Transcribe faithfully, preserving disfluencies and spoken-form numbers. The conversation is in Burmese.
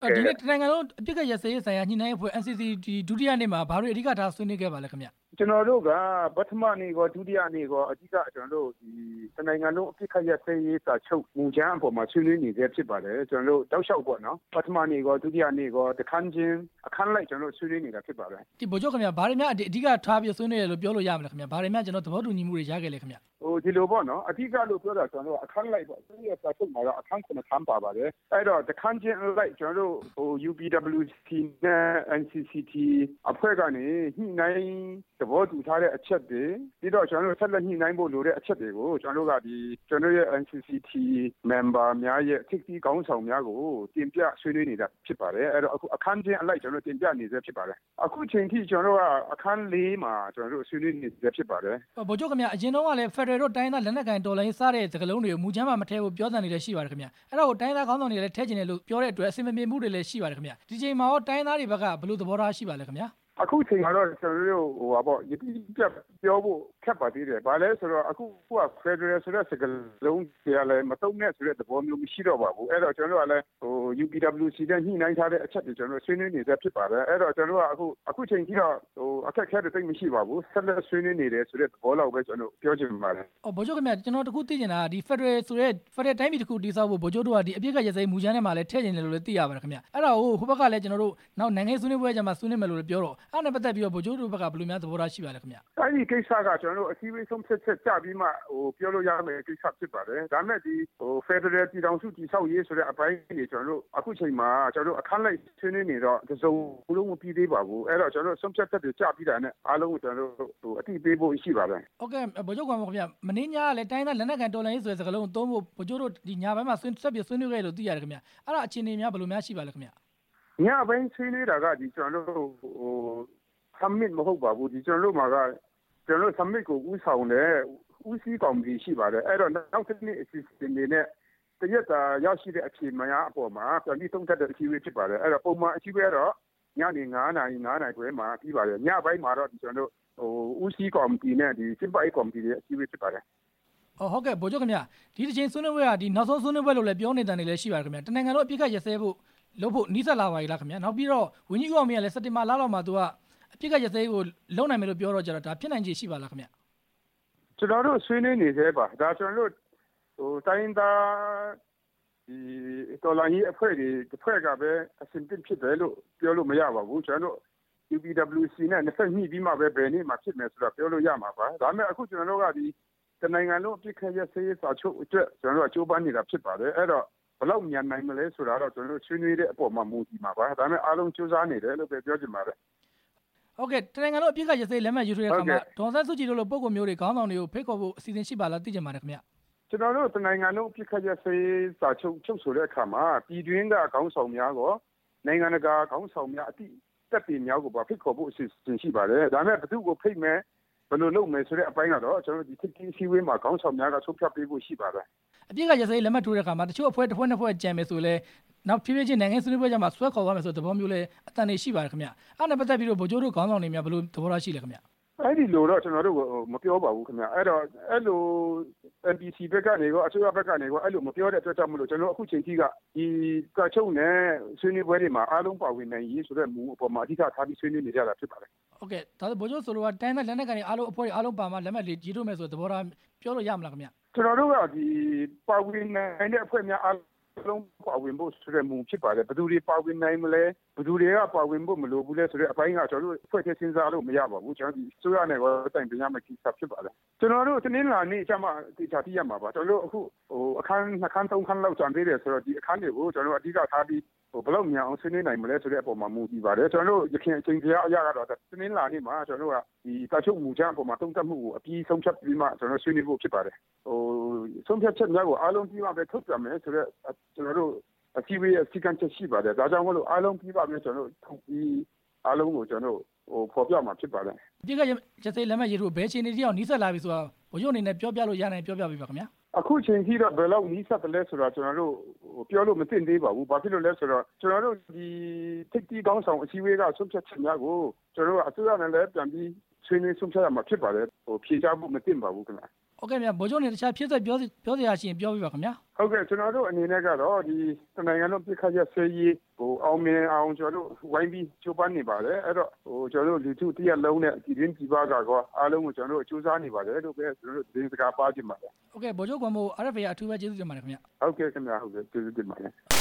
ဒီနေ့တနိုင်ငံလုံးအပြစ်ကရစရေးဆိုင်ရာညှိနှိုင်းအဖွဲ့ N C C ဒီဒုတိယနေ့မှာဘာလို့အဓိကထားဆွေးနွေးခဲ့ပါလဲခင်ဗျကျွန်တော်တို့ကပထမနေ့ကဒုတိယနေ့ကအဓိကကျွန်တော်တို့ဒီတနိုင်ငံလုံးအပြစ်ခတ်ရစရေးစာချုပ်မူကြမ်းအပေါ်မှာဆွေးနွေးနေတဲ့ဖြစ်ပါတယ်ကျွန်တော်တို့တောက်လျှောက်ပေါ့နော်ပထမနေ့ကဒုတိယနေ့ကတခန်းချင်းအခန်းလိုက်ကျွန်တော်တို့ဆွေးနွေးနေတာဖြစ်ပါတယ်ဒီဗိုလ်ချုပ်ခင်ဗျဘာတွေများအဓိကထားပြီးဆွေးနွေးရလို့ပြောလို့ရမလဲခင်ဗျဘာတွေများကျွန်တော်သဘောတူညီမှုတွေရခဲ့လဲခင်ဗျဟိုဒီလိုပေါ့နော်အဓိကလို့ပြောတာကျွန်တော်တို့အခန်းလိုက်ပေါ့သူရဲ့စာချုပ်မှာတော့အခန်းခုနခန်းပါပါတယ်အဲ့တော့တခန်းချင်းလိုက်ကျွန်တော်တို့ဟို U P W C နဲ့ N C C T အဖွဲ့ကနေညှိနှိုင်းသဘောတူထားတဲ့အချက်တွေပြီးတော့ကျွန်တော်တို့ဆက်လက်ညှိနှိုင်းဖို့လိုတဲ့အချက်တွေကိုကျွန်တော်တို့ကဒီကျွန်တော်ရဲ့ N C C T member များရဲ့ထိပ်သီးခေါင်းဆောင်များကိုတင်ပြဆွေးနွေးနေတာဖြစ်ပါတယ်အဲ့တော့အခုအခန်းချင်းအလိုက်ကျွန်တော်တင်ပြနေစေဖြစ်ပါတယ်အခုချိန်ထိကျွန်တော်တို့ကအခန်း၄မှာကျွန်တော်တို့ဆွေးနွေးနေစေဖြစ်ပါတယ်ဗိုလ်ချုပ်ခင်ဗျအရင်တော့ကလည်း Federal တို့တိုင်းသားလက်နက်ကိုင်တော်လိုင်းစားတဲ့စကားလုံးတွေကိုမူချမ်းမှာမထည့်ဖို့ပြောတဲ့နေလည်းရှိပါတယ်ခင်ဗျအဲ့တော့တိုင်းသားခေါင်းဆောင်တွေလည်းထည့်ကျင်တယ်လို့ပြောတဲ့အတွက်အစင်မပြေမှုတွေလည်းရှိပါတယ်ခင်ဗျဒီချိန်မှာရောတိုင်းသားတွေဘက်ကဘယ်လိုသဘောထားရှိပါလဲခင်ဗျအခုချိန်မှာတော့ကျွန်တော်တို့ဟိုပါပေါ့ယတိပြပြောဖို့ခက်ပါသေးတယ်။ဘာလဲဆိုတော့အခုက Federal ဆိုတဲ့စကားလုံးတွေကလည်းမတုံ့နဲ့ဆိုတဲ့သဘောမျိုးမရှိတော့ပါဘူး။အဲ့တော့ကျွန်တော်တို့ကလည်းဟို U P W C နဲ့ညှိနှိုင်းထားတဲ့အချက်တွေကျွန်တော်တို့ဆွေးနွေးနေတဲ့ဖြစ်ပါတယ်။အဲ့တော့ကျွန်တော်တို့ကအခုအခုချိန်ကြီးတော့ဟိုအခက်အခဲတွေတိတ်မရှိပါဘူး။ဆက်လက်ဆွေးနွေးနေတယ်ဆိုတဲ့သဘောလောက်ပဲကျွန်တော်တို့ပြောချင်ပါတယ်။အော်ဗိုလ်ချုပ်ခင်ဗျကျွန်တော်တခုသိချင်တာဒီ Federal ဆိုတဲ့ Federal တိုင်းပြည်တစ်ခုတည်ဆောက်ဖို့ဗိုလ်ချုပ်တို့ကဒီအပြစ်ကရစဲမူချမ်းထဲမှာလည်းထည့်ကျင်တယ်လို့လည်းသိရပါတယ်ခင်ဗျ။အဲ့တော့ဟိုဟိုဘက်ကလည်းကျွန်တော်တို့နောက်နိုင်ငံဆွေးနွေးပွဲကြမှာဆွေးနွေးမယ်လို့လည်းပြောတော့အဲ့နဲ့ပတ်သက်ပြီးတော့ဗိုလ်ချုပ်တို့ဘက်ကဘယ်လိုများသဘောထားရှိပါလဲခင်ဗျ။အဲဒီကိစ္စကကျွန်တော်တို့အစည်းအဝေးဆုံးဖြတ်ချက်ကြပြီးမှဟိုပြောလို့ရမယ်ကိစ္စဖြစ်ပါတယ်။ဒါမဲ့ဒီဟို Federal ပြည်ထောင်စုတည်ဆောက်ရေးဆိုတဲ့အပိုင်းတွေကျွန်တော်တို့အခုချိန်မှာကျွန်တော်တို့အခန်းလိုက်ဆွေးနွေးနေတော့တစုံလုံးမပြီးသေးပါဘူး။အဲ့တော့ကျွန်တော်တို့ဆုံးဖြတ်ချက်တွေကြပြီးတာနဲ့အားလုံးကိုကျွန်တော်တို့ဟိုအတိပေးဖို့ရှိပါတယ်။ဟုတ်ကဲ့ဗိုလ်ချုပ်ကောင်ခင်ဗျမင်းညာကလည်းတိုင်းသားလက်နက်ကန်တော်လိုင်းရေးဆိုတဲ့စကားလုံးသုံးဖို့ဗိုလ်ချုပ်တို့ဒီညပိုင်းမှာဆွေးဆက်ပြီးဆွေးနွေးခဲ့လို့သိရတယ်ခင်ဗျ။အဲ့ဒါအခြေအနေများဘယ်လိုများရှိပါလဲခင်ဗျ။ညပိုင်းဆွေးနွေးတာကဒီကျွန်တော်တို့ဟို summit မဟုတ်ပါဘူးဒီကျွန်တော်တို့မှာကကျွန်တော်တို့ summit ကိုဦးဆောင်တဲ့ဦးစီးကော်မတီရှိပါတယ်အဲ့တော့နောက်တစ်နေ့အစီအစဉ်တွေနဲ့တရက်တာရောက်ရှိတဲ့အချိန်များအပေါ်မှာပြန်ပြီးသုံးသပ်တဲ့အစည်းအဝေးဖြစ်ပါတယ်အဲ့တော့ပုံမှန်အစည်းအဝေးကတော့ညနေ9နာရီ9နာရီခွဲမှာပြီးပါတယ်ညပိုင်းမှာတော့ဒီကျွန်တော်တို့ဟိုဦးစီးကော်မတီနဲ့ဒီစစ်ပိုက်ကော်မတီရဲ့အစည်းအဝေးဖြစ်ပါတယ်ဟုတ်ဟုတ်ကဲ့ဗိုလ်ချုပ်ခင်ဗျဒီတစ်ချိန်ဆွေးနွေးပွဲကဒီနောက်ဆုံးဆွေးနွေးပွဲလို့လည်းပြောနေတဲ့နေလည်းရှိပါတယ်ခင်ဗျတနိုင်ငံလုံးအပြစ်ခတ်ရစဲဖို့လုပ်ဖို့နီးစပ်လာပါပြီလားခင်ဗျနောက်ပြီးတော့ဝင်းကြီးဦးအောင်မြင့်ကလည်းစက်တင်ဘာလလောက်မှာသူကအပြစ်ခတ်ရစဲကိုလုံနိုင်မယ်လို့ပြောတော့ကြတော့ဒါဖြစ်နိုင်ခြေရှိပါလားခင်ဗျကျွန်တော်တို့ဆွေးနွေးနေသေးပါဒါကျွန်တော်တို့ဟိုတိုင်းသားဒီတော်လိုင်းရေးအဖွဲ့တွေတစ်ဖွဲ့ကပဲအဆင်ပြေဖြစ်တယ်လို့ပြောလို့မရပါဘူးကျွန်တော်တို့ U P W C နဲ့နှစ်ဖက်ညှိပြီးမှပဲဘယ်နေ့မှဖြစ်မယ်ဆိုတော့ပြောလို့ရမှာပါဒါပေမဲ့အခုကျွန်တော်တို့ကဒီတနိုင်ငံလုံးအပြစ်ခတ်ရစဲစာချုပ်အတွက်ကျွန်တော်တို့အကျိုးပန်းနေတာဖြစ်ပါတယ်အဲ့တော့ဘယ်လောက်မြန်နိုင်မလဲဆိုတာတော့ကျွန်တော်တို့ဆွေးနွေးတဲ့အပေါ်မှာမူတည်မှာပါဒါပေမဲ့အားလုံးစူးစမ်းနေတယ်လို့ပဲပြောချင်ပါတယ်ဟုတ်ကဲ့တနိုင်ငံလုံးအပြစ်ကရစဲလက်မှတ်ယူထိုးတဲ့အခါမှာဒေါ်ဆန်းစုကြည်တို့လိုပုံကိုမျိုးတွေခေါင်းဆောင်တွေကိုဖိတ်ခေါ်ဖို့အစီအစဉ်ရှိပါလားသိချင်ပါတယ်ခင်ဗျကျွန်တော်တို့တနိုင်ငံလုံးအပြစ်ခတ်ရစဲစာချုပ်ချုပ်ဆိုတဲ့အခါမှာပြည်တွင်းကခေါင်းဆောင်များကိုနိုင်ငံတကာခေါင်းဆောင်များအတိတက်ပြည်များကိုပါဖိတ်ခေါ်ဖို့အစီအစဉ်ရှိပါတယ်ဒါပေမဲ့ဘယ်သူကိုဖိတ်မယ်ဘယ်လိုလုပ်မယ်ဆိုတဲ့အပိုင်းကတော့ကျွန်တော်တို့ဒီထိပ်သီးစည်းဝေးမှာခေါင်းဆောင်များကဆုံးဖြတ်ပေးဖို့ရှိပါတယ်အပြစ်ကရစဲလက်မှတ်ထိုးတဲ့အခါမှာတချို့အဖွဲ့တစ်ဖွဲ့နှစ်ဖွဲ့ကြံမယ်ဆိုလဲနောက်ဖြည်းဖြည်းချင်းနိုင်ငံဆွေးနွေးပွဲကြမှာဆွဲခေါ်သွားမယ်ဆိုတဲ့သဘောမျိုးလဲအတန်နေရှိပါတယ်ခင်ဗျအဲ့နဲ့ပတ်သက်ပြီးတော့ဗိုလ်ချုပ်တို့ခေါင်းဆောင်တွေများဘယ်လိုသဘောထားရှိလဲခင်ဗျအဲ့ဒီလိုတော့ကျွန်တော်တို့မပြောပါဘူးခင်ဗျအဲ့တော့အဲ့လို N P C ဘက်ကနေရောအစိုးရဘက်ကနေရောအဲ့လိုမပြောတဲ့အတွက်ကြောင့်မလို့ကျွန်တော်အခုချိန်ကြီးကဒီကချုံနဲ့ဆွေးနွေးပွဲတွေမှာအားလုံးပါဝင်နိုင်ရေးဆိုတဲ့မူအပေါ်မှာအဓိကထားပြီးဆွေးနွေးနေကြတာဖြစ်ပါတယ်ဟုတ်ကဲ့ဒါဆိုဗိုလ်ချုပ်ဆိုလိုကတိုင်းတဲ့လက်နက်ကနေအားလုံးအဖွဲ့အားလုံးပါမှလက်မှတ်လေးကြီးထုတ်မယ်ဆိုတဲ့သဘောထားပြောလို့ရမလားခင်ဗျကျွန်တော်တို့ကဒီပါဝင်နိုင်တဲ့အဖွဲ့များအားလုံးပါဝင်ဖို့ဆိုတဲ့မူဖြစ်ပါတယ်ဘယ်သူတွေပါဝင်နိုင်မလဲဘယ်သူတွေကပါဝင်ဖို့မလိုဘူးလဲဆိုတဲ့အပိုင်းကကျွန်တော်တို့ဖွဲ့ချက်စဉ်းစားလို့မရပါဘူးကျွန်တော်ဒီစိုးရနဲ့ရောတိုင်ပင်ရမယ့်ကိစ္စဖြစ်ပါတယ်ကျွန်တော်တို့တင်းလာနေကြမှာဒီချာတိရမှာပါကျွန်တော်တို့အခုဟိုအခန်းနှစ်ခန်းသုံးခန်းလောက်ကြံသေးတယ်ဆိုတော့ဒီအခန်းတွေကိုကျွန်တော်တို့အဓိကထားပြီးဟိုဘယ်လောက်မြန်အောင်ဆွေးနွေးနိုင်မလဲဆိုတဲ့အပေါ်မှာမူတည်ပါတယ်ကျွန်တော်တို့ရခိုင်အချိန်ကြီးအရာကတော့တင်းလာနေမှာကျွန်တော်တို့ကဒီတာချုပ်မူချမ်းအပေါ်မှာတုံ့တက်မှုကိုအပြီးဆုံးဖြတ်ပြီးမှကျွန်တော်ဆွေးနွေးဖို့ဖြစ်ပါတယ်ဟိုဆုံးဖြတ်ချက်များကိုအားလုံးပြီးမှပဲထုတ်ပြန်မယ်ဆိုတော့ကျွန်တော်တို့အစည်းအဝေးအစည်းကမ်းချက်ရှိပါတယ်ဒါကြောင့်မလို့အားလုံးပြီးပါမယ်ကျွန်တော်တို့ထုတ်ပြီးအားလုံးကိုကျွန်တော်တို့ဟိုဖော်ပြမှာဖြစ်ပါတယ်ဒီကရစဲလက်မှတ်ရေးထိုးဘယ်ချိန်နေတိအောင်နီးစပ်လာပြီဆိုတော့ဘိုလ်ချုပ်အနေနဲ့ပြောပြလို့ရနိုင်ပြောပြပေးပါခင်ဗျာအခုချိန်ကြီးတော့ဘယ်လောက်နီးစပ်တယ်လဲဆိုတော့ကျွန်တော်တို့ပြောလို့မသိသေးပါဘူးဘာဖြစ်လို့လဲဆိုတော့ကျွန်တော်တို့ဒီထိပ်တီးကောင်းဆောင်အစည်းအဝေးကဆုံးဖြတ်ချက်များကိုကျွန်တော်တို့အစိုးရနဲ့လည်းပြန်ပြီးဆွေးနွေးဆုံးဖြတ်ရမှာဖြစ်ပါတယ်ဟိုဖြေချဖို့မသိပါဘူးခင်ဗျာဩဟုတ်ကဲ့ဗျာဗိုလ်ချုပ်နေတခြားဖြစ်သက်ပြောပြောစရာရှိရင်ပြောပြပါခင်ဗျာဟုတ်ကဲ့ကျွန်တော်တို့အနေနဲ့ကတော့ဒီနိုင်ငံလုံးပြစ်ခတ်ရဆွေးရေးဟိုအောင်မြင်အောင်ကျွန်တော်တို့ဝိုင်းပြီးချိုးပန်းနေပါတယ်အဲ့တော့ဟိုကျွန်တော်တို့လူထုတရက်လုံးနဲ့ဒီရင်းဒီပါကောအားလုံးကိုကျွန်တော်တို့စူးစမ်းနေပါတယ်လို့ပဲကျွန်တော်တို့သတင်းစကားပါကြည့်ပါတယ်ဟုတ်ကဲ့ဗိုလ်ချုပ်ကွန်မို R F A အထူးပဲကျေးဇူးတင်ပါတယ်ခင်ဗျာဟုတ်ကဲ့ခင်ဗျာဟုတ်ကဲ့ကျေးဇူးတင်ပါတယ်